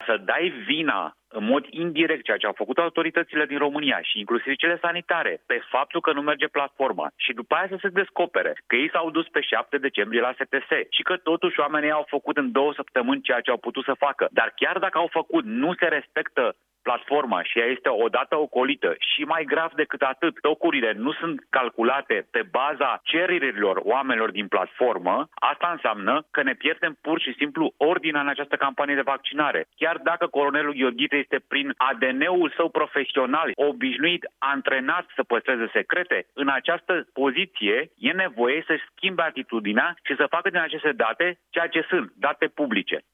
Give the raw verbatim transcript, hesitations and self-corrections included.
să dai vina în mod indirect, ceea ce au făcut autoritățile din România și inclusiv cele sanitare, pe faptul că nu merge platforma și după aia să se descopere că ei s-au dus pe șapte decembrie la S T S și că totuși oamenii au făcut în două săptămâni ceea ce au putut să facă. Dar chiar dacă au făcut, nu se respectă platforma și ea este odată ocolită și mai grav decât atât, tocurile nu sunt calculate pe baza cererilor oamenilor din platformă, asta înseamnă că ne pierdem pur și simplu ordinea în această campanie de vaccinare. Chiar dacă colonelul Gheorghită este prin A D N-ul său profesional obișnuit, antrenat să păstreze secrete, în această poziție e nevoie să schimbe atitudinea și să facă din aceste date ceea ce sunt, date publice.